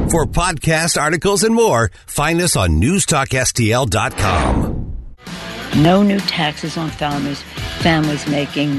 For podcasts, articles, and more, find us on newstalkstl.com. No new taxes on families making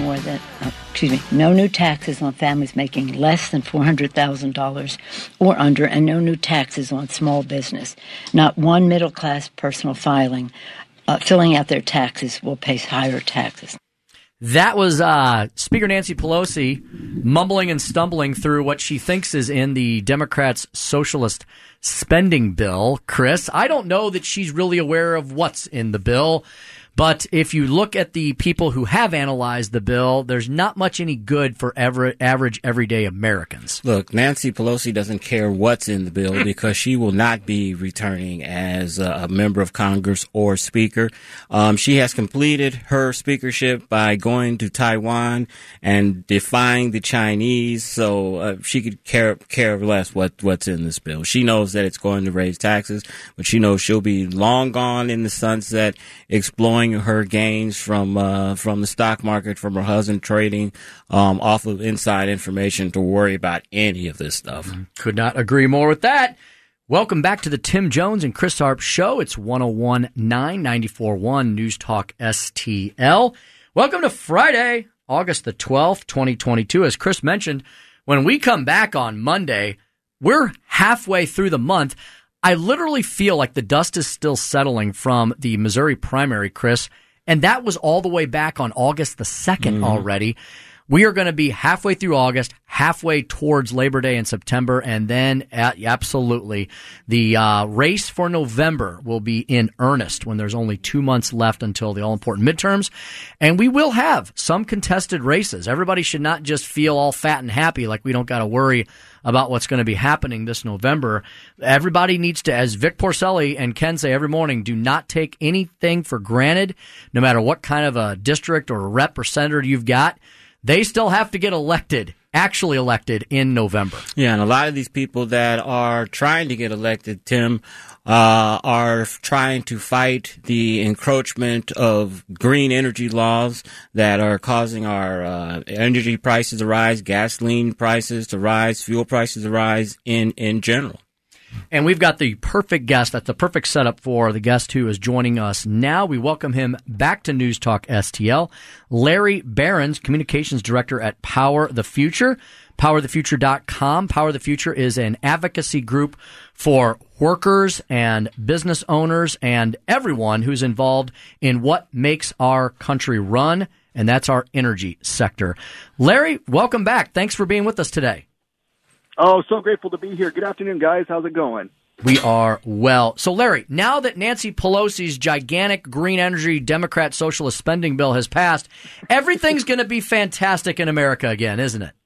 no new taxes on families making less than $400,000 or under, and no new taxes on small business. Not one middle-class person filling out their taxes will pay higher taxes. That was Speaker Nancy Pelosi mumbling and stumbling through what she thinks is in the Democrats' socialist spending bill. Chris, I don't know that she's really aware of what's in the bill. But if you look at the people who have analyzed the bill, there's not much any good for average, everyday Americans. Look, Nancy Pelosi doesn't care what's in the bill because she will not be returning as a member of Congress or speaker. She has completed her speakership by going to Taiwan and defying the Chinese, so she could care less what's in this bill. She knows that it's going to raise taxes, but she knows she'll be long gone in the sunset, exploring her gains from the stock market, from her husband trading off of inside information, to worry about any of this stuff. Could not agree more with that. Welcome back to the Tim Jones and Chris Harp Show. It's 101.9, 94.1 News Talk STL. Welcome to Friday, August the 12th, 2022. As Chris mentioned, when we come back on Monday, we're halfway through the month. I literally feel like the dust is still settling from the Missouri primary, Chris, and that was all the way back on August the 2nd already. We are going to be halfway through August, halfway towards Labor Day in September, and then absolutely the race for November will be in earnest when there's only 2 months left until the all-important midterms. And we will have some contested races. Everybody should not just feel all fat and happy like we don't got to worry about what's going to be happening this November. Everybody needs to, as Vic Porcelli and Ken say every morning, do not take anything for granted, no matter what kind of a district or a rep or senator you've got. They still have to get elected, actually elected in November. Yeah, and a lot of these people that are trying to get elected, Tim, are trying to fight the encroachment of green energy laws that are causing our energy prices to rise, gasoline prices to rise, fuel prices to rise in general. And we've got the perfect guest. That's the perfect setup for the guest who is joining us now. We welcome him back to News Talk STL. Larry Behrens, Communications Director at Power the Future, powerthefuture.com. Power the Future is an advocacy group for workers and business owners and everyone who's involved in what makes our country run, and that's our energy sector. Larry, welcome back. Thanks for being with us today. Oh, so grateful to be here. Good afternoon, guys. How's it going? We are well. So, Larry, now that Nancy Pelosi's gigantic green energy Democrat socialist spending bill has passed, everything's going to be fantastic in America again, isn't it?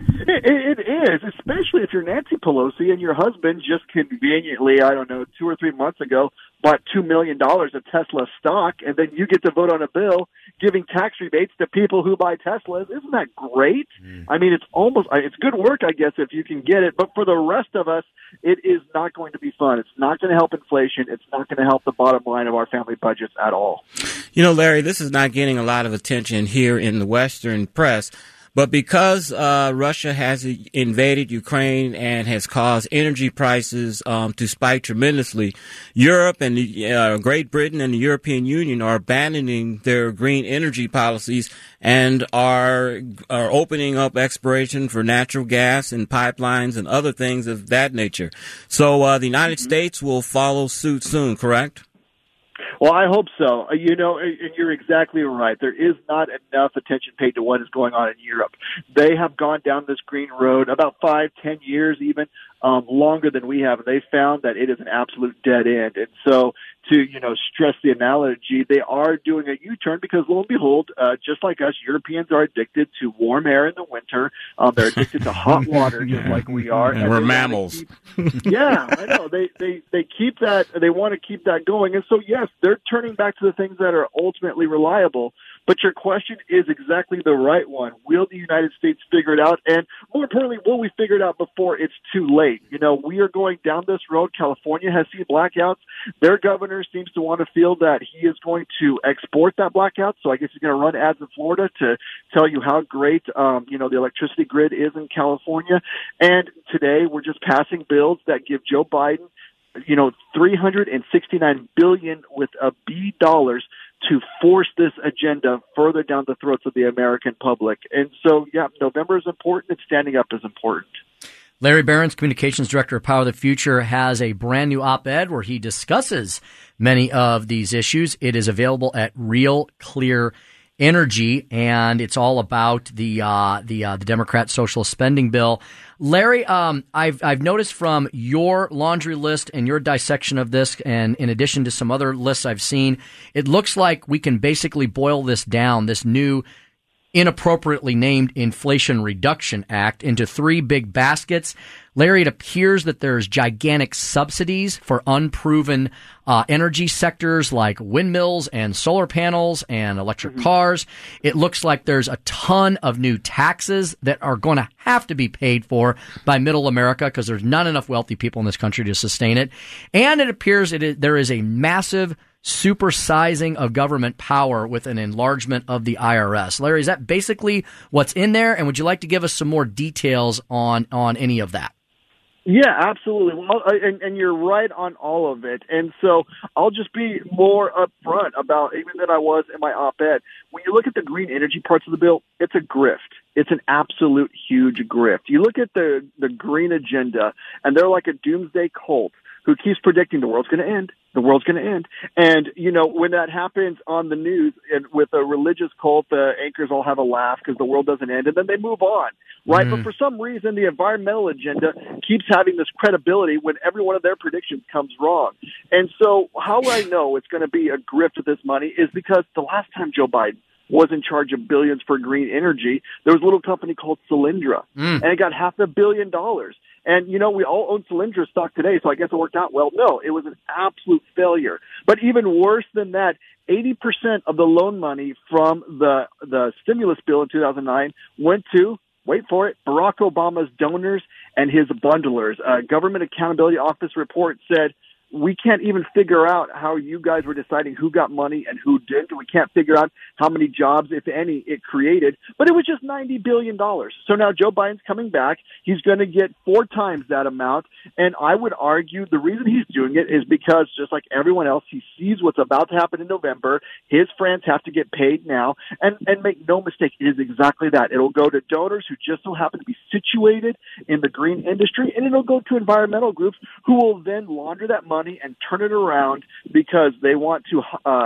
It is, especially if you're Nancy Pelosi and your husband just conveniently, 2 or 3 months ago, bought $2 million of Tesla stock, and then you get to vote on a bill giving tax rebates to people who buy Teslas. Isn't that great? I mean, it's good work, I guess, if you can get it. But for the rest of us, it is not going to be fun. It's not going to help inflation. It's not going to help the bottom line of our family budgets at all. You know, Larry, this is not getting a lot of attention here in the Western press. But because Russia has invaded Ukraine and has caused energy prices to spike tremendously, Europe and Great Britain and the European Union are abandoning their green energy policies and are opening up exploration for natural gas and pipelines and other things of that nature. So the United States will follow suit soon, correct? Well, I hope so. And you're exactly right. There is not enough attention paid to what is going on in Europe. They have gone down this green road about 5-10 years even, longer than we have, and they found that it is an absolute dead end. And so to, stress the analogy, they are doing a U-turn because, lo and behold, just like us, Europeans are addicted to warm air in the winter. They're addicted to hot water just like we are. And we're mammals. Yeah, I know. They keep that. They want to keep that going. And so, yes, they're turning back to the things that are ultimately reliable. But your question is exactly the right one. Will the United States figure it out? And more importantly, will we figure it out before it's too late? You know, we are going down this road. California has seen blackouts. Their governor seems to want to feel that he is going to export that blackout. So I guess he's going to run ads in Florida to tell you how great, the electricity grid is in California. And today we're just passing bills that give Joe Biden, $369 billion with a B dollars to force this agenda further down the throats of the American public. And so, November is important and standing up is important. Larry Behrens, Communications Director of Power of the Future, has a brand new op-ed where he discusses many of these issues. It is available at Real Clear Energy, and it's all about the Democrat socialist spending bill. Larry, I've noticed from your laundry list and your dissection of this, and in addition to some other lists I've seen, it looks like we can basically boil this down, this new inappropriately named Inflation Reduction Act, into three big baskets. Larry, it appears that there's gigantic subsidies for unproven energy sectors like windmills and solar panels and electric cars. It looks like there's a ton of new taxes that are going to have to be paid for by middle America because there's not enough wealthy people in this country to sustain it. And it appears there is a massive supersizing of government power with an enlargement of the IRS. Larry, is that basically what's in there? And would you like to give us some more details on any of that? Yeah, absolutely. Well, and you're right on all of it. And so I'll just be more upfront about even than I was in my op-ed. When you look at the green energy parts of the bill, it's a grift. It's an absolute huge grift. You look at the green agenda, and they're like a doomsday cult who keeps predicting the world's going to end. The world's going to end. And, when that happens on the news and with a religious cult, the anchors all have a laugh because the world doesn't end, and then they move on, right? But for some reason, the environmental agenda keeps having this credibility when every one of their predictions comes wrong. And so how I know it's going to be a grift with this money is because the last time Joe Biden was in charge of billions for green energy, there was a little company called Solyndra, and it got $500 million. And, we all own Solyndra stock today, so I guess it worked out well. No, it was an absolute failure. But even worse than that, 80% of the loan money from the stimulus bill in 2009 went to, wait for it, Barack Obama's donors and his bundlers. Government Accountability Office report said, we can't even figure out how you guys were deciding who got money and who didn't. We can't figure out how many jobs, if any, it created. But it was just $90 billion. So now Joe Biden's coming back. He's going to get 4 times that amount. And I would argue the reason he's doing it is because, just like everyone else, he sees what's about to happen in November. His friends have to get paid now. And make no mistake, it is exactly that. It'll go to donors who just so happen to be situated in the green industry, and it'll go to environmental groups who will then launder that money and turn it around because they want to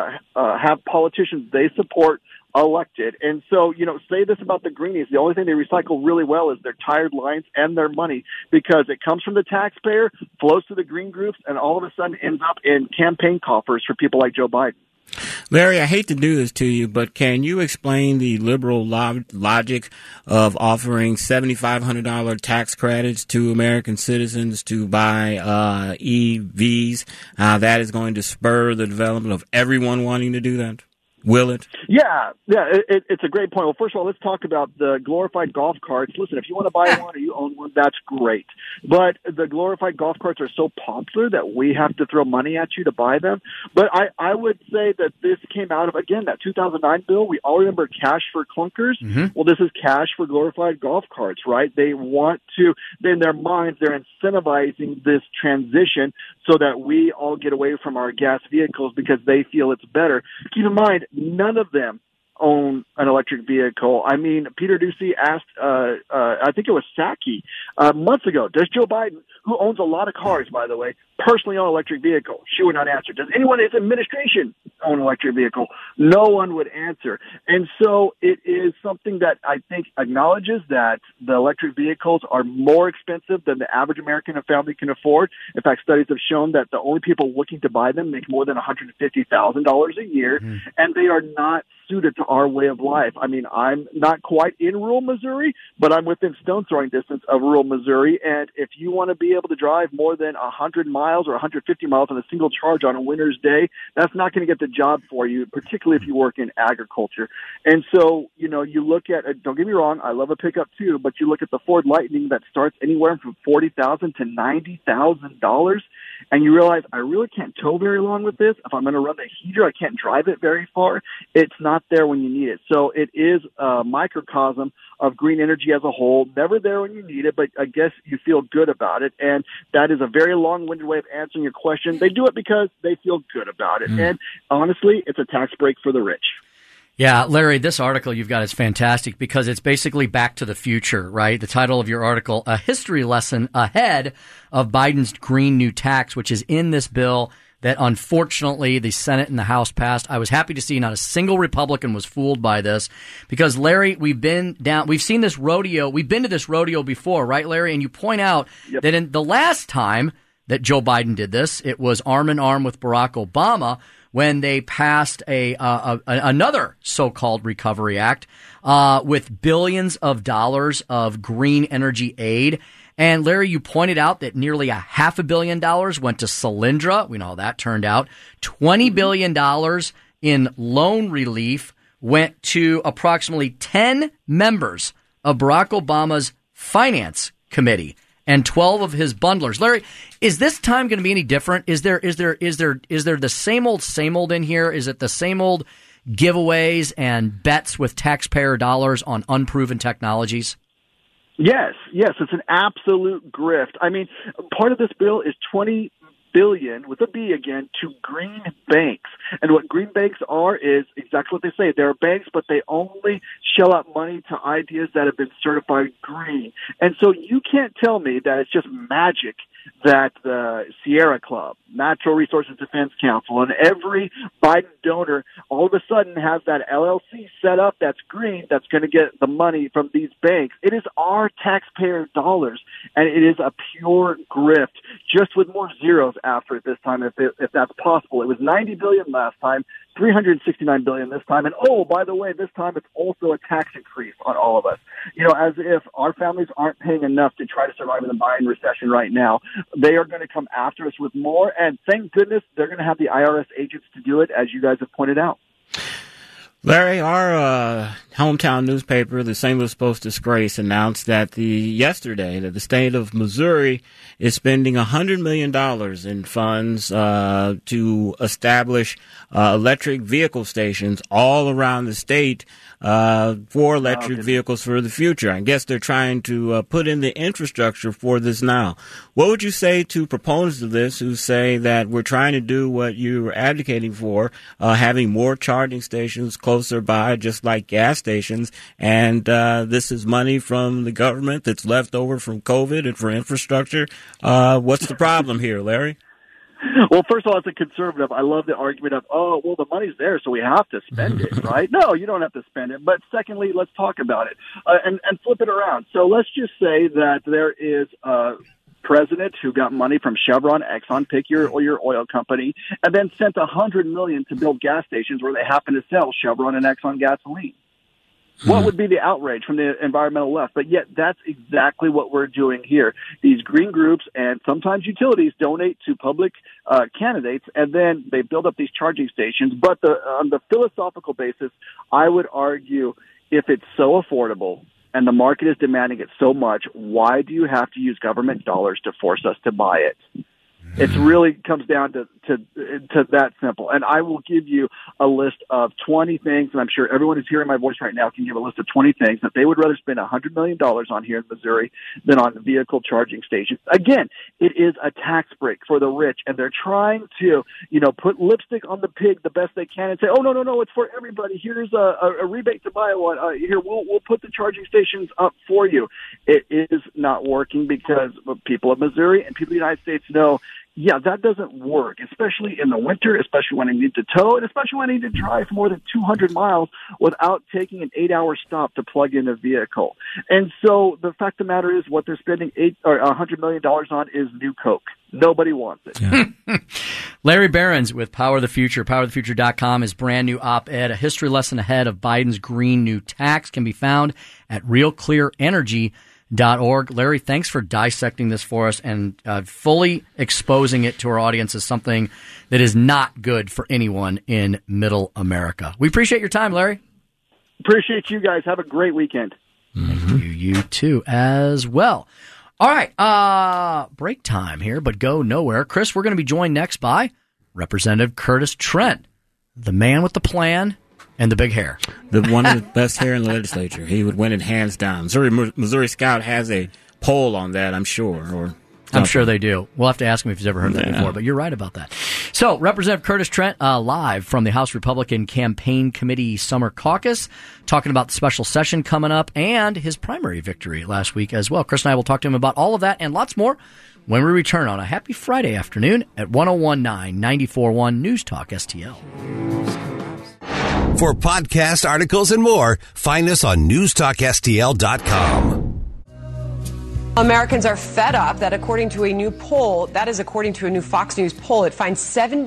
have politicians they support elected. And so, say this about the Greenies. The only thing they recycle really well is their tired lines and their money because it comes from the taxpayer, flows to the green groups, and all of a sudden ends up in campaign coffers for people like Joe Biden. Larry, I hate to do this to you, but can you explain the liberal logic of offering $7,500 tax credits to American citizens to buy EVs? That is going to spur the development of everyone wanting to do that? Will it? Yeah, it's a great point. Well, first of all, let's talk about the glorified golf carts. Listen, if you want to buy one or you own one, that's great. But the glorified golf carts are so popular that we have to throw money at you to buy them. But I would say that this came out of, again, that 2009 bill. We all remember cash for clunkers. Mm-hmm. Well, this is cash for glorified golf carts, right? They want to, in their minds, they're incentivizing this transition so that we all get away from our gas vehicles because they feel it's better. Keep in mind, none of them own an electric vehicle. I mean, Peter Doocy asked, I think it was Psaki, months ago, does Joe Biden, who owns a lot of cars, by the way, personally own an electric vehicle? She would not answer. Does anyone in his administration own an electric vehicle? No one would answer. And so it is something that I think acknowledges that the electric vehicles are more expensive than the average American family can afford. In fact, studies have shown that the only people looking to buy them make more than $150,000 a year, and they are not suited to our way of life. I mean, I'm not quite in rural Missouri, but I'm within stone throwing distance of rural Missouri. And if you want to be able to drive more than 100 miles or 150 miles on a single charge on a winter's day, that's not going to get the job for you, particularly if you work in agriculture. And so, you know, you look at, don't get me wrong, I love a pickup too, but you look at the Ford Lightning that starts anywhere from $40,000 to $90,000, and you realize I really can't tow very long with this. If I'm going to run the heater, I can't drive it very far. It's not there when you need it. So it is a microcosm of green energy as a whole, never there when you need it, but I guess you feel good about it. And that is a very long-winded way of answering your question. They do it because they feel good about it. And honestly, it's a tax break for the rich. Yeah, Larry, this article you've got is fantastic because it's basically Back to the Future, right? The title of your article, A History Lesson Ahead of Biden's Green New Tax, which is in this bill that unfortunately the Senate and the House passed. I was happy to see not a single Republican was fooled by this because, Larry, we've seen this rodeo. We've been to this rodeo before, right, Larry? And you point out that in the last time that Joe Biden did this, it was arm in arm with Barack Obama when they passed another so-called Recovery Act with billions of dollars of green energy aid. And, Larry, you pointed out that nearly $500 million went to Solyndra. We know how that turned out. $20 billion in loan relief went to approximately 10 members of Barack Obama's Finance Committee and 12 of his bundlers. Larry, is this time going to be any different? Is there the same old in here? Is it the same old giveaways and bets with taxpayer dollars on unproven technologies? Yes, it's an absolute grift. I mean, part of this bill is $20 billion, with a B again, to green banks. And what green banks are is exactly what they say. They're banks, but they only shell out money to ideas that have been certified green. And so you can't tell me that it's just magic that the Sierra Club, Natural Resources Defense Council, and every Biden donor all of a sudden has that LLC set up that's green, that's going to get the money from these banks. It is our taxpayer dollars, and it is a pure grift, just with more zeros after it this time, if that's possible. It was $90 billion last time, $369 billion this time, and oh, by the way, this time it's also a tax increase on all of us. You know, as if our families aren't paying enough to try to survive in the Biden recession right now. They are going to come after us with more, and thank goodness they're going to have the IRS agents to do it, as you guys have pointed out. Larry, our hometown newspaper, the St. Louis Post-Disgrace, announced that yesterday that the state of Missouri is spending $100 million in funds to establish electric vehicle stations all around the state for electric vehicles for the future. I guess they're trying to put in the infrastructure for this now. What would you say to proponents of this who say that we're trying to do what you were advocating for, having more charging stations closer by, just like gas stations, and this is money from the government that's left over from COVID and for infrastructure? What's the problem here, Larry? Well, first of all, as a conservative, I love the argument of, oh, well, the money's there, so we have to spend it, right? No, you don't have to spend it. But secondly, let's talk about it and flip it around. So let's just say that there is a president who got money from Chevron, Exxon, pick your oil company, and then sent $100 million to build gas stations where they happen to sell Chevron and Exxon gasoline. What would be the outrage from the environmental left? But yet that's exactly what we're doing here. These green groups and sometimes utilities donate to public candidates, and then they build up these charging stations. But on the philosophical basis, I would argue if it's so affordable and the market is demanding it so much, why do you have to use government dollars to force us to buy it? It really comes down to that simple. And I will give you a list of 20 things, and I'm sure everyone who's hearing my voice right now can give a list of 20 things that they would rather spend $100 million on here in Missouri than on vehicle charging stations. Again, it is a tax break for the rich, and they're trying to, put lipstick on the pig the best they can and say, oh, no, it's for everybody. Here's a rebate to buy one. Here, we'll put the charging stations up for you. It is not working because people of Missouri and people of the United States know yeah, that doesn't work, especially in the winter, especially when I need to tow, and especially when I need to drive more than 200 miles without taking an 8-hour stop to plug in a vehicle. And so the fact of the matter is what they're spending $100 million on is new Coke. Nobody wants it. Yeah. Larry Behrens with Power of the Future. PoweroftheFuture.com, his brand new op-ed, a history lesson ahead of Biden's green new tax, can be found at realclearenergy.org. Larry, thanks for dissecting this for us and fully exposing it to our audience as something that is not good for anyone in Middle America. We appreciate your time, Larry. Appreciate you guys. Have a great weekend. Mm-hmm. You too as well. All right, break time here, but go nowhere. Chris, we're going to be joined next by Representative Curtis Trent, the man with the plan and the big hair. The one of the best hair in the legislature. He would win it hands down. Missouri Scout has a poll on that, I'm sure. I'm sure they do. We'll have to ask him if he's ever heard that before, but you're right about that. So, Representative Curtis Trent, live from the House Republican Campaign Committee Summer Caucus, talking about the special session coming up and his primary victory last week as well. Chris and I will talk to him about all of that and lots more when we return on a happy Friday afternoon at 101.9 94.1 News Talk STL. For podcast articles and more, find us on newstalkstl.com. Americans are fed up that according to a new poll, that is according to a new Fox News poll, it finds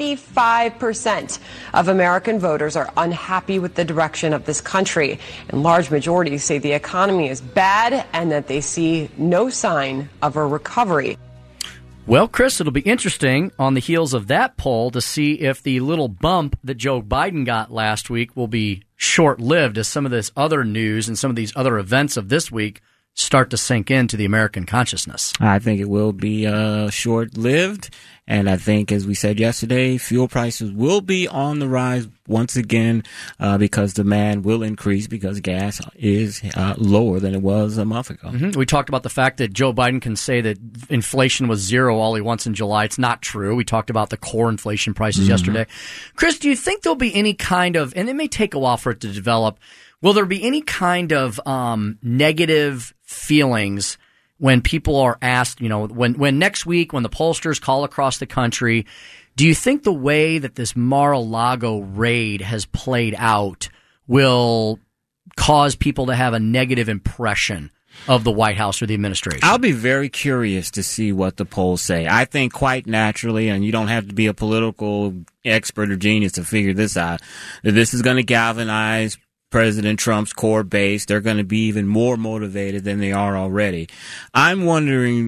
75% of American voters are unhappy with the direction of this country. And large majorities say the economy is bad and that they see no sign of a recovery. Well, Chris, it'll be interesting on the heels of that poll to see if the little bump that Joe Biden got last week will be short-lived as some of this other news and some of these other events of this week start to sink into the American consciousness. I think it will be short-lived, and I think, as we said yesterday, fuel prices will be on the rise once again because demand will increase because gas is lower than it was a month ago. Mm-hmm. We talked about the fact that Joe Biden can say that inflation was zero all he wants in July. It's not true. We talked about the core inflation prices yesterday. Chris, do you think there'll be any kind of, and it may take a while for it to develop, will there be any kind of negative feelings when people are asked, when next week, when the pollsters call across the country, do you think the way that this Mar-a-Lago raid has played out will cause people to have a negative impression of the White House or the administration? I'll be very curious to see what the polls say. I think quite naturally, and you don't have to be a political expert or genius to figure this out, that this is going to galvanize President Trump's core base. They're going to be even more motivated than they are already. I'm wondering,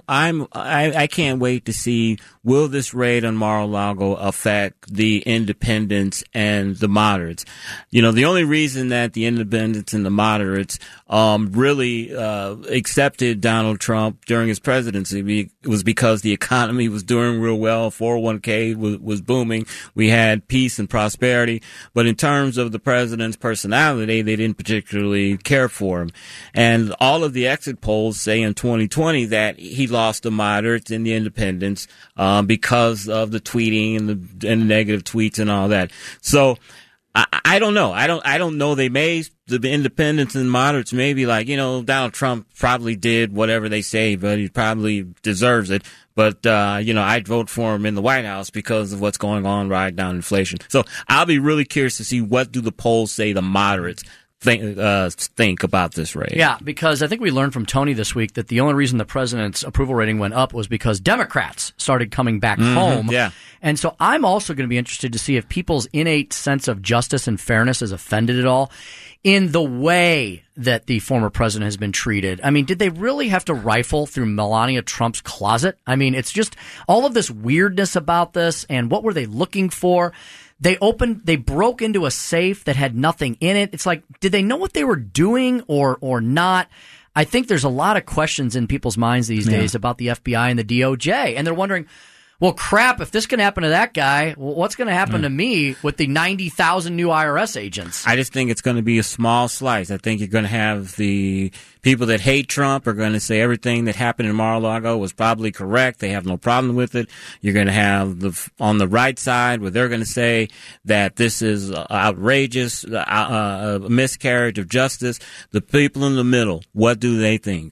I can't wait to see, will this raid on Mar-a-Lago affect the independents and the moderates? The only reason that the independents and the moderates really accepted Donald Trump during his presidency was because the economy was doing real well. 401k was booming. We had peace and prosperity. But in terms of the president's personality, they didn't particularly care for him. And all of the exit polls say in 2020 that he lost the moderates and the independents because of the tweeting and the negative tweets and all that. So I don't know. I don't know. The independents and moderates may be like, Donald Trump probably did whatever they say, but he probably deserves it. But, I'd vote for him in the White House because of what's going on right now in inflation. So I'll be really curious to see what do the polls say the moderates think about this raid. Yeah, because I think we learned from Tony this week that the only reason the president's approval rating went up was because Democrats started coming back home. Yeah. And so I'm also going to be interested to see if people's innate sense of justice and fairness is offended at all in the way that the former president has been treated. I mean, did they really have to rifle through Melania Trump's closet? I mean, it's just all of this weirdness about this, and what were they looking for? They broke into a safe that had nothing in it. It's like, did they know what they were doing or not? I think there's a lot of questions in people's minds these days about the FBI and the DOJ, and they're wondering, well, crap, if this can happen to that guy, what's going to happen to me with the 90,000 new IRS agents? I just think it's going to be a small slice. I think you're going to have the people that hate Trump are going to say everything that happened in Mar-a-Lago was probably correct. They have no problem with it. You're going to have on the right side where they're going to say that this is outrageous, a miscarriage of justice. The people in the middle, what do they think?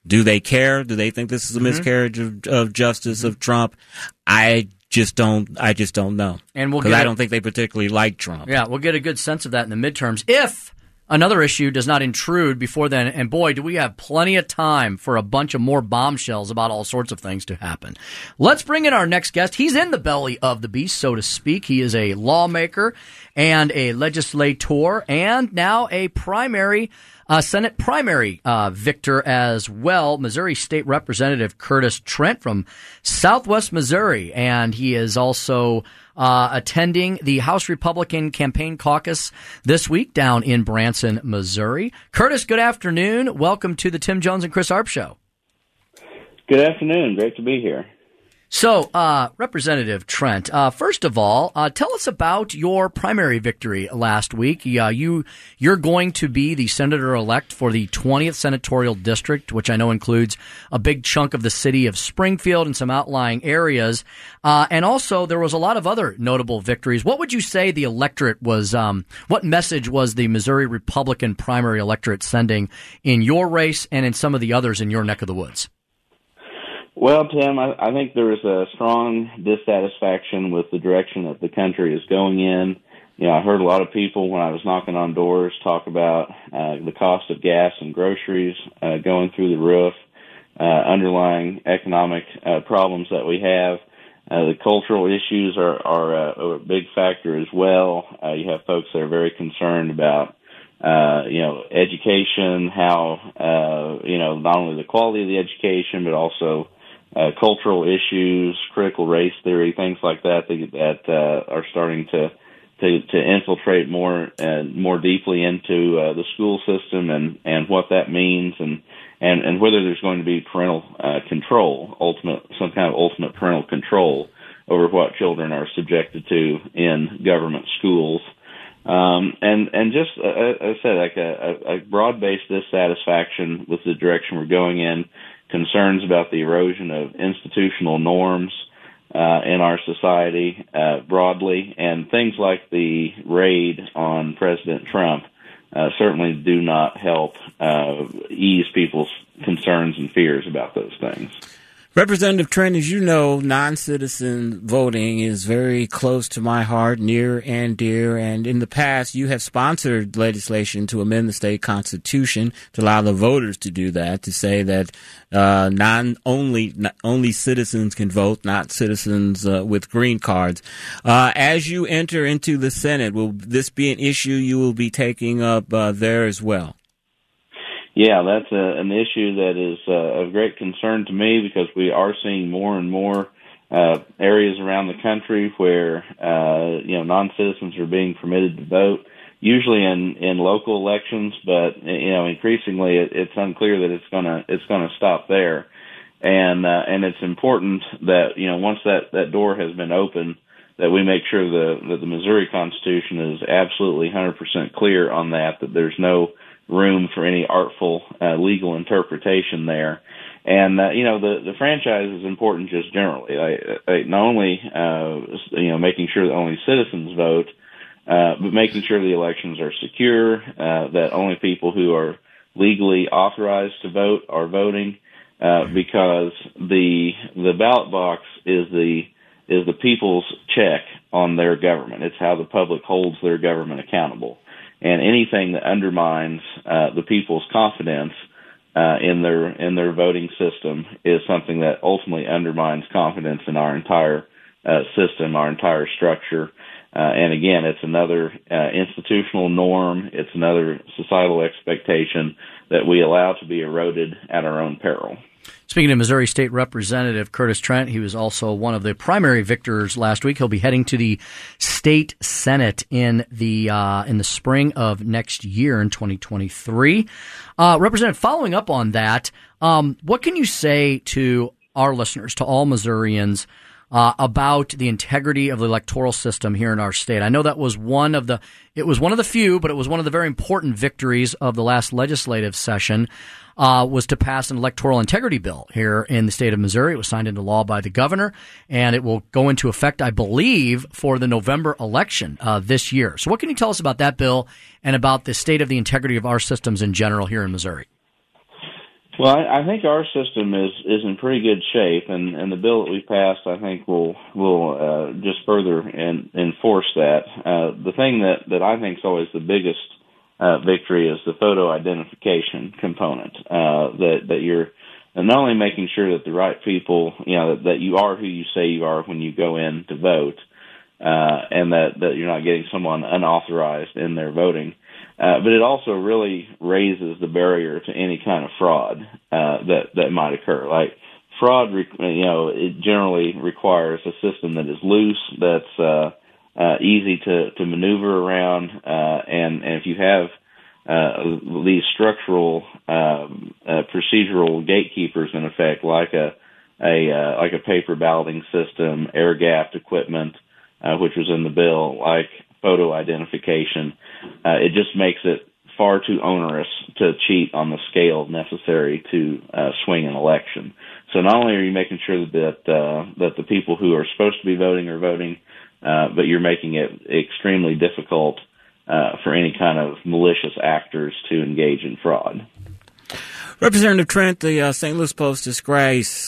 Do they care? Do they think this is a miscarriage of justice of Trump? I just don't know. And because I don't think they particularly like Trump. Yeah, we'll get a good sense of that in the midterms. If another issue does not intrude before then, and boy, do we have plenty of time for a bunch of more bombshells about all sorts of things to happen. Let's bring in our next guest. He's in the belly of the beast, so to speak. He is a lawmaker and a legislator and now a Senate primary victor as well, Missouri State Representative Curtis Trent from Southwest Missouri. And he is also attending the House Republican Campaign Caucus this week down in Branson, Missouri. Curtis, good afternoon. Welcome to the Tim Jones and Chris Arp Show. Good afternoon. Great to be here. So, Representative Trent, first of all, tell us about your primary victory last week. You're going to be the senator-elect for the 20th Senatorial District, which I know includes a big chunk of the city of Springfield and some outlying areas. And also, there was a lot of other notable victories. What would you say the electorate was, what message was the Missouri Republican primary electorate sending in your race and in some of the others in your neck of the woods? Well, Tim, I think there is a strong dissatisfaction with the direction that the country is going in. You know, I heard a lot of people when I was knocking on doors talk about the cost of gas and groceries going through the roof, underlying economic problems that we have. The cultural issues are a big factor as well. You have folks that are very concerned about education, how, not only the quality of the education, but also cultural issues, critical race theory, things like that are starting to infiltrate more deeply into the school system and what that means and whether there's going to be parental control, some kind of ultimate parental control over what children are subjected to in government schools. And just, as I said, like a broad-based dissatisfaction with the direction we're going in, concerns about the erosion of institutional norms in our society broadly, and things like the raid on President Trump certainly do not help ease people's concerns and fears about those things. Representative Trent, as you know, non-citizen voting is very close to my heart, near and dear. And in the past, you have sponsored legislation to amend the state constitution to allow the voters to do that, to say that only citizens can vote, not citizens with green cards. As you enter into the Senate, will this be an issue you will be taking up there as well? Yeah, that's an issue that is of great concern to me because we are seeing more and more areas around the country where non-citizens are being permitted to vote, usually in local elections, but increasingly it's unclear that it's gonna stop there, and it's important that once that door has been opened, that we make sure that the Missouri Constitution is absolutely 100% clear on that there's no room for any artful legal interpretation there. And, the franchise is important just generally. Not only, making sure that only citizens vote, but making sure the elections are secure, that only people who are legally authorized to vote are voting, because the ballot box is the people's check on their government. It's how the public holds their government accountable. And anything that undermines the people's confidence in their voting system is something that ultimately undermines confidence in our entire system, our entire structure. And again, it's another institutional norm. It's another societal expectation that we allow to be eroded at our own peril. Speaking of Missouri State Representative Curtis Trent, he was also one of the primary victors last week. He'll be heading to the state Senate in the spring of next year in 2023. Representative, following up on that, what can you say to our listeners, to all Missourians, about the integrity of the electoral system here in our state? I know that was one of the few, but it was one of the very important victories of the last legislative session. Was to pass an electoral integrity bill here in the state of Missouri. It was signed into law by the governor, and it will go into effect, I believe, for the November election this year. So what can you tell us about that bill and about the state of the integrity of our systems in general here in Missouri? Well, I think our system is in pretty good shape, and the bill that we passed, I think, will just further enforce that. The thing that I think is always the biggest victory is the photo identification component. That you're not only making sure that the right people, that you are who you say you are when you go in to vote, and that you're not getting someone unauthorized in their voting. But it also really raises the barrier to any kind of fraud that might occur. Like fraud, it generally requires a system that is loose, that's easy to maneuver around, and if you have these structural procedural gatekeepers in effect, like a paper balloting system, air gapped equipment, which was in the bill, like photo identification, it just makes it far too onerous to cheat on the scale necessary to swing an election. So not only are you making sure that the people who are supposed to be voting are voting, but you're making it extremely difficult for any kind of malicious actors to engage in fraud. Representative Trent, the St. Louis Post-Disgrace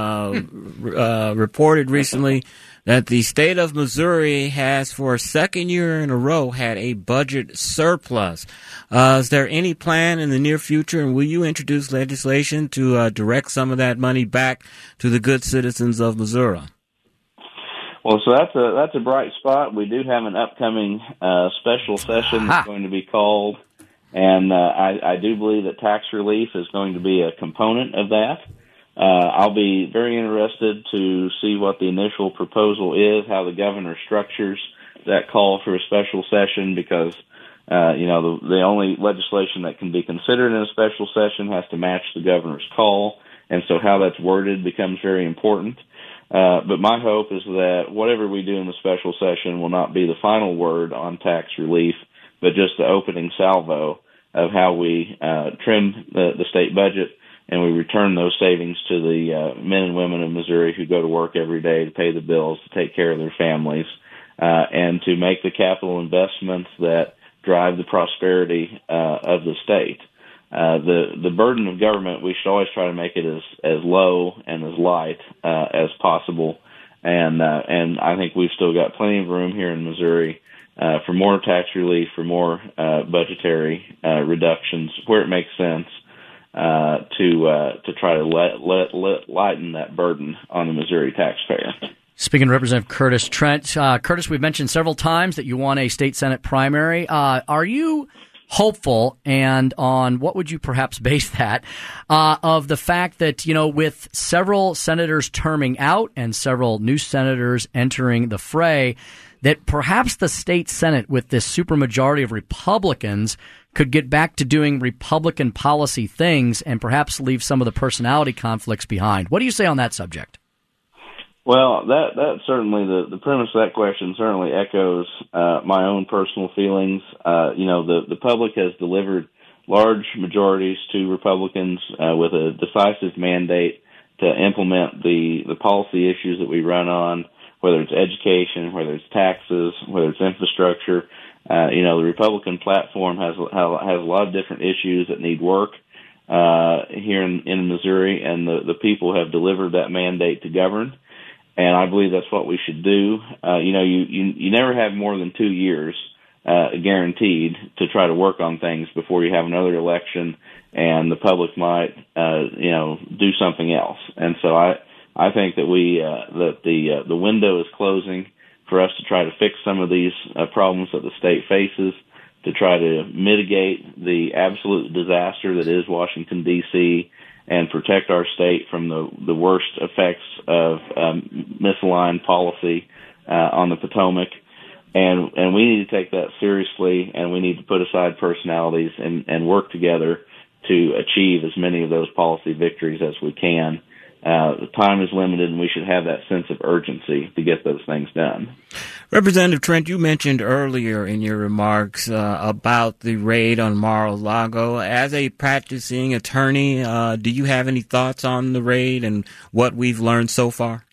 reported recently that the state of Missouri has, for a second year in a row, had a budget surplus. Is there any plan in the near future, and will you introduce legislation to direct some of that money back to the good citizens of Missouri? Well, so that's a bright spot. We do have an upcoming special session that's going to be called, and I do believe that tax relief is going to be a component of that. I'll be very interested to see what the initial proposal is, how the governor structures that call for a special session, because the only legislation that can be considered in a special session has to match the governor's call, and so how that's worded becomes very important. But my hope is that whatever we do in the special session will not be the final word on tax relief, but just the opening salvo of how we trim the state budget, and we return those savings to the men and women of Missouri who go to work every day to pay the bills, to take care of their families, and to make the capital investments that drive the prosperity of the state. The burden of government, we should always try to make it as low and as light as possible, and I think we've still got plenty of room here in Missouri for more tax relief, for more budgetary reductions where it makes sense, to try to lighten that burden on the Missouri taxpayer. Speaking of Representative Curtis Trent, Curtis, we've mentioned several times that you won a state Senate primary. Are you hopeful, and on what would you perhaps base that, of the fact that, with several senators terming out and several new senators entering the fray, that perhaps the state Senate, with this supermajority of Republicans, could get back to doing Republican policy things and perhaps leave some of the personality conflicts behind? What do you say on that subject? Well, that certainly, the premise of that question certainly echoes my own personal feelings. The public has delivered large majorities to Republicans with a decisive mandate to implement the policy issues that we run on, whether it's education, whether it's taxes, whether it's infrastructure. The Republican platform has a lot of different issues that need work here in Missouri, and the people have delivered that mandate to govern. And I believe that's what we should do. You never have more than 2 years guaranteed to try to work on things before you have another election, and the public might do something else. And so I think that the window is closing for us to try to fix some of these problems that the state faces, to try to mitigate the absolute disaster that is Washington, D.C., and protect our state from the worst effects of misaligned policy on the Potomac. And we need to take that seriously, and we need to put aside personalities and work together to achieve as many of those policy victories as we can. The time is limited, and we should have that sense of urgency to get those things done. Representative Trent, you mentioned earlier in your remarks about the raid on Mar-a-Lago. As a practicing attorney, do you have any thoughts on the raid and what we've learned so far?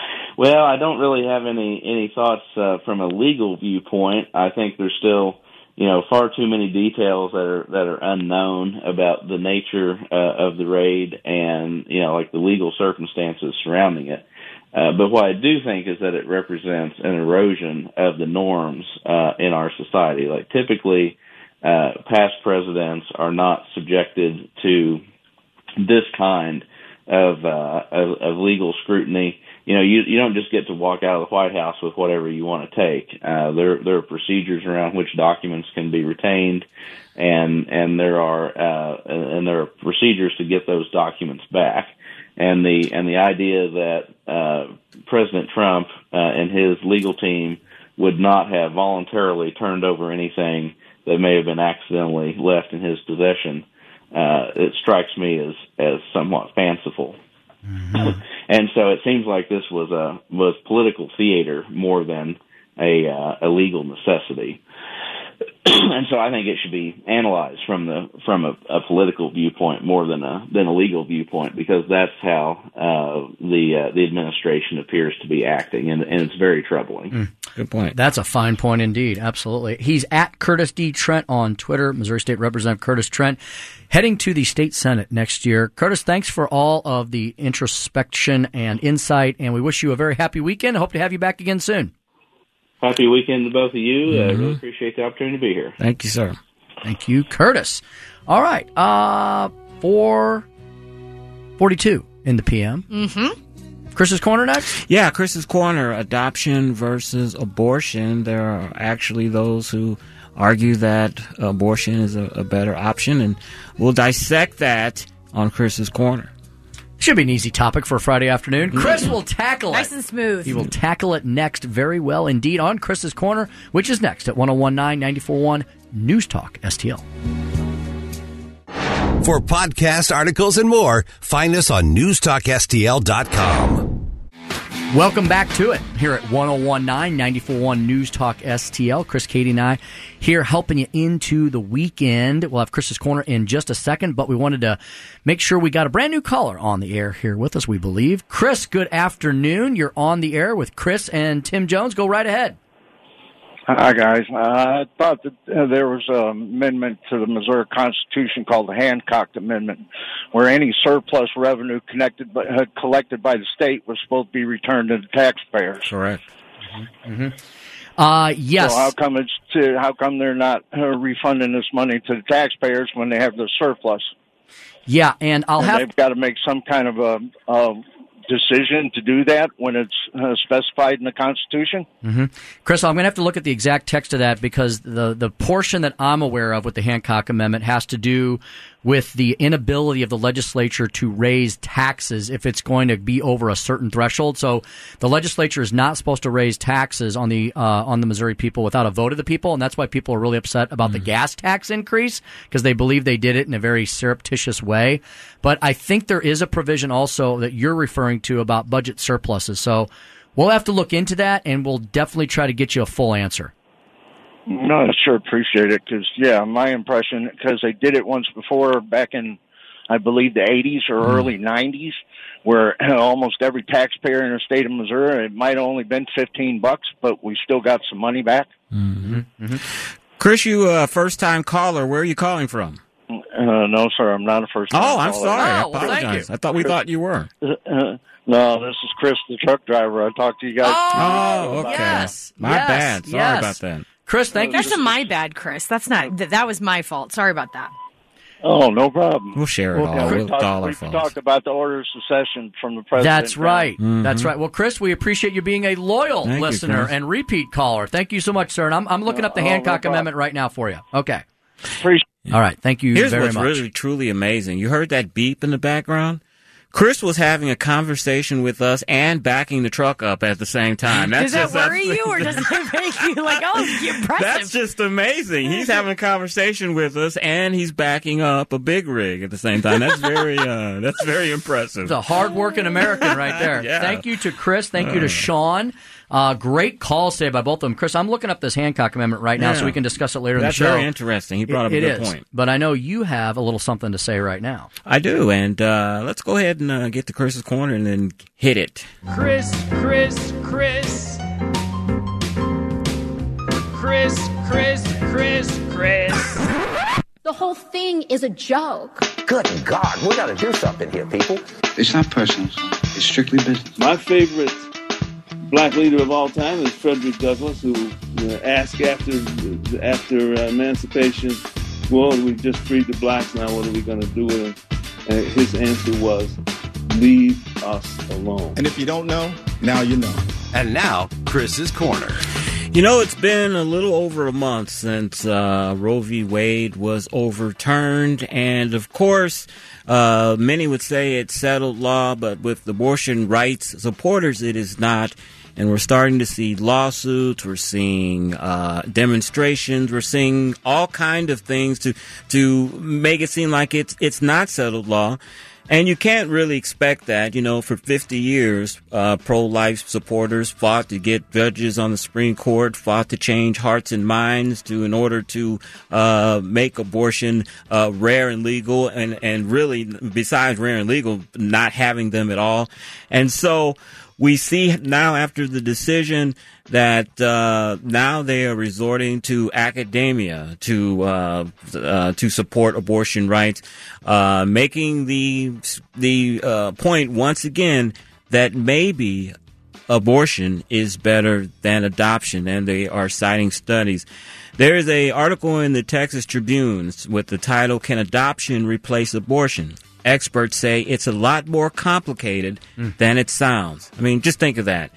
Well, I don't really have any thoughts from a legal viewpoint. I think there's still far too many details that are unknown about the nature of the raid and, like the legal circumstances surrounding it. But what I do think is that it represents an erosion of the norms in our society. Like typically, past presidents are not subjected to this kind of legal scrutiny. You don't just get to walk out of the White House with whatever you want to take. There are procedures around which documents can be retained, and there are procedures to get those documents back. And the idea that President Trump and his legal team would not have voluntarily turned over anything that may have been accidentally left in his possession, it strikes me as somewhat fanciful. Mm-hmm. And so it seems like this was political theater more than a legal necessity. And so I think it should be analyzed from a political viewpoint more than a legal viewpoint, because that's how the administration appears to be acting, and it's very troubling. Good point. That's a fine point indeed. Absolutely. He's at Curtis D. Trent on Twitter, Missouri State Representative Curtis Trent, heading to the state Senate next year. Curtis, thanks for all of the introspection and insight, and we wish you a very happy weekend. I hope to have you back again soon. Happy weekend to both of you. I really appreciate the opportunity to be here. Thank you, sir. Thank you, Curtis. All right. 4:42 in the PM. Mm-hmm. Chris's Corner next? Yeah, Chris's Corner, adoption versus abortion. There are actually those who argue that abortion is a better option, and we'll dissect that on Chris's Corner. Should be an easy topic for a Friday afternoon. Chris will tackle it. Nice and smooth. He will tackle it next very well indeed on Chris's Corner, which is next at 101.9 94.1 News Talk STL. For podcast articles and more, find us on newstalkstl.com. Welcome back to it here at 101.9 94.1 News Talk STL. Chris, Katie, and I here helping you into the weekend. We'll have Chris's Corner in just a second, but we wanted to make sure we got a brand new caller on the air here with us, we believe. Chris, good afternoon. You're on the air with Chris and Tim Jones. Go right ahead. Hi, guys. I thought that there was an amendment to the Missouri Constitution called the Hancock Amendment, where any surplus revenue collected by the state was supposed to be returned to the taxpayers. Correct. Mm-hmm. Yes. So how come they're not refunding this money to the taxpayers when they have the surplus? Yeah, and they've got to make some kind of a decision to do that when it's specified in the Constitution. Mm-hmm. Chris, I'm going to have to look at the exact text of that, because the portion that I'm aware of with the Hancock Amendment has to do with the inability of the legislature to raise taxes if it's going to be over a certain threshold. So the legislature is not supposed to raise taxes on the Missouri people without a vote of the people, and that's why people are really upset about the gas tax increase, because they believe they did it in a very surreptitious way. But I think there is a provision also that you're referring to about budget surpluses. So we'll have to look into that, and we'll definitely try to get you a full answer. No, I sure appreciate it, because, my impression, because they did it once before back in, I believe, the 80s or early 90s, where almost every taxpayer in the state of Missouri, it might have only been $15, but we still got some money back. Mm-hmm. Mm-hmm. Chris, you a first-time caller. Where are you calling from? No, sir, I'm not a first-time caller. Oh, I'm sorry. I well, apologize. I thought we thought you were. No, this is Chris, the truck driver. I talked to you guys. Oh, okay. Yes. My bad. Sorry about that. Chris, thank you. That's my bad, Chris. That's not. That was my fault. Sorry about that. Oh, no problem. We'll share it all. We talked about the order of secession from the president. That's right. Mm-hmm. That's right. Well, Chris, we appreciate you being a loyal listener and repeat caller. Thank you so much, sir. And I'm looking up the Hancock Amendment right now for you. Okay. All right. Thank you very much. Here's what's really, truly amazing. You heard that beep in the background? Chris was having a conversation with us and backing the truck up at the same time. Does that worry you, or does it make you like, oh, impressive? That's just amazing. He's having a conversation with us and he's backing up a big rig at the same time. That's very impressive. It's a hard-working American right there. Yeah. Thank you to Chris. Thank you to Sean. Great calls today by both of them. Chris, I'm looking up this Hancock Amendment right now so we can discuss it later in the show. That's very interesting. He brought up a good point. But I know you have a little something to say right now. I do, and let's go ahead and get to Chris's Corner and then hit it. Chris. Chris. The whole thing is a joke. Good God, we got to do something here, people. It's not personal. It's strictly business. My favorite black leader of all time is Frederick Douglass, who asked after emancipation, well, we just freed the blacks, now what are we going to do with them? And his answer was, leave us alone. And if you don't know, now you know. And now, Chris's Corner. You know, it's been a little over a month since Roe v. Wade was overturned. And, of course, many would say it's settled law, but with abortion rights supporters, it is not. And we're starting to see lawsuits. We're seeing demonstrations. We're seeing all kind of things to make it seem like it's not settled law. And you can't really expect that. You know, for 50 years, pro-life supporters fought to get judges on the Supreme Court, fought to change hearts and minds in order to make abortion rare and legal, and really, besides rare and legal, not having them at all. And so we see now, after the decision, that now they are resorting to academia to support abortion rights, making the point once again that maybe abortion is better than adoption, and they are citing studies. There is an article in the Texas Tribune with the title, "Can Adoption Replace Abortion?" Experts say it's a lot more complicated than it sounds. I mean, just think of that.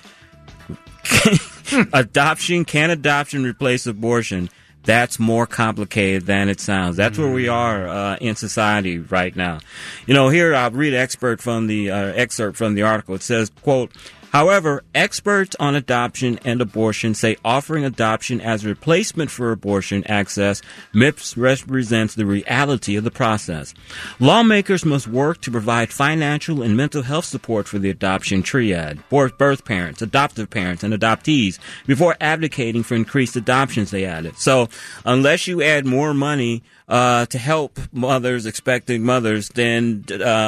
Can adoption replace abortion? That's more complicated than it sounds. That's where we are in society right now. You know, here I'll read an excerpt from the article. It says, quote, "However, experts on adoption and abortion say offering adoption as a replacement for abortion access misrepresents the reality of the process. Lawmakers must work to provide financial and mental health support for the adoption triad, birth parents, adoptive parents, and adoptees before advocating for increased adoptions," they added. So unless you add more money to help mothers, expecting mothers, then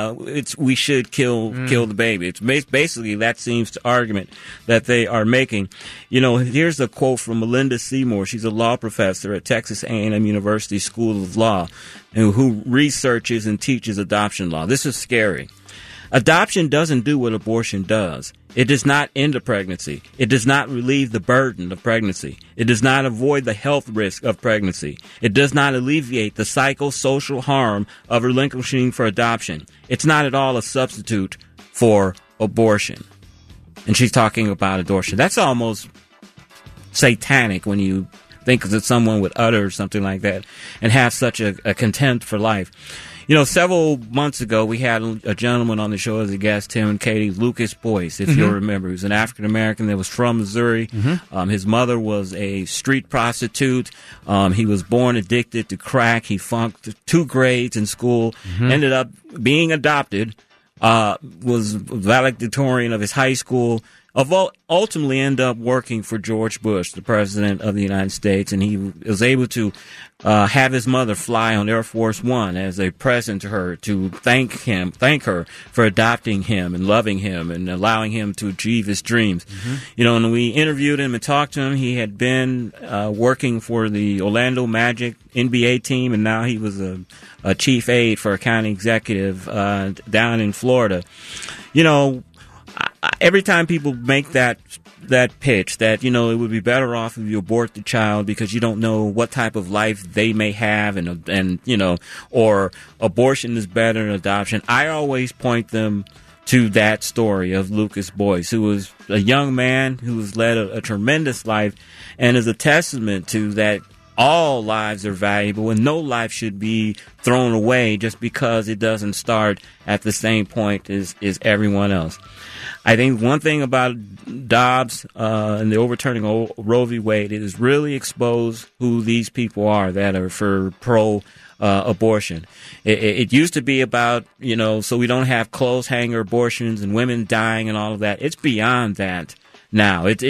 we should kill the baby. It's basically that seems the argument that they are making. You know, here's a quote from Melinda Seymour. She's a law professor at Texas A&M University School of Law, and who researches and teaches adoption law. This is scary. "Adoption doesn't do what abortion does. It does not end a pregnancy. It does not relieve the burden of pregnancy. It does not avoid the health risk of pregnancy. It does not alleviate the psychosocial harm of relinquishing for adoption. It's not at all a substitute for abortion." And she's talking about abortion. That's almost satanic when you think that someone would utter something like that and have such a contempt for life. You know, several months ago, we had a gentleman on the show as a guest, Tim and Katie, Lucas Boyce, if you'll remember. He was an African-American that was from Missouri. His mother was a street prostitute. He was born addicted to crack. He flunked 2 grades in school, ended up being adopted, was valedictorian of his high school, ultimately ended up working for George Bush, the president of the United States, and he was able to have his mother fly on Air Force One as a present to her, to thank her for adopting him and loving him and allowing him to achieve his dreams. You know, and we interviewed him and talked to him. He had been working for the Orlando Magic NBA team, and now he was a chief aide for a county executive down in Florida. You know, every time people make that pitch that, you know, it would be better off if you abort the child because you don't know what type of life they may have, and you know, or abortion is better than adoption, I always point them to that story of Lucas Boyce, who was a young man who has led a tremendous life, and is a testament to that all lives are valuable and no life should be thrown away just because it doesn't start at the same point as everyone else. I think one thing about Dobbs and the overturning of Roe v. Wade, it has really exposed who these people are that are for pro-abortion. It used to be about, you know, so we don't have clothes hanger abortions and women dying and all of that. It's beyond that. Now it's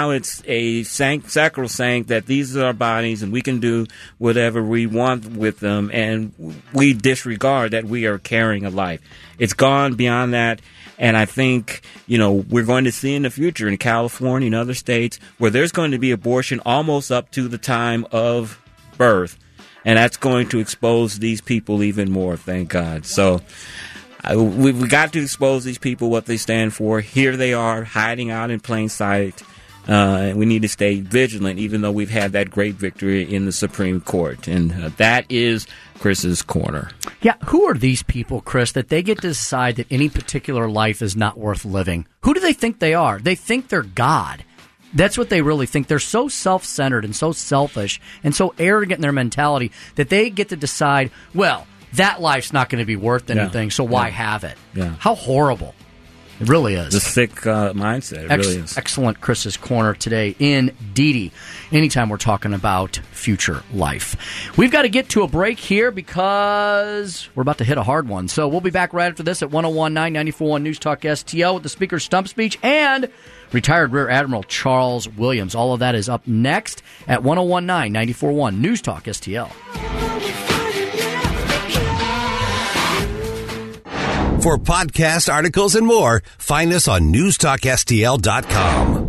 a sacrosanct that these are our bodies and we can do whatever we want with them, and we disregard that we are carrying a life. It's gone beyond that, and I think, you know, we're going to see in the future in California and other states where there's going to be abortion almost up to the time of birth. And that's going to expose these people even more, thank God. So we've got to expose these people, what they stand for. Here they are, hiding out in plain sight. And we need to stay vigilant, even though we've had that great victory in the Supreme Court. And that is Chris's Corner. Yeah, who are these people, Chris, that they get to decide that any particular life is not worth living? Who do they think they are? They think they're God. That's what they really think. They're so self-centered and so selfish and so arrogant in their mentality that they get to decide, well, that life's not going to be worth anything, so why have it? Yeah. How horrible. It really is. The sick mindset. It really is. Excellent Chris's Corner today indeedy. Anytime we're talking about future life. We've got to get to a break here because we're about to hit a hard one. So we'll be back right after this at 101.9 94.1 News Talk STL with the Speaker's stump speech and retired Rear Admiral Charles Williams. All of that is up next at 101.9 94.1 News Talk STL. For podcasts, articles, and more, find us on newstalkstl.com.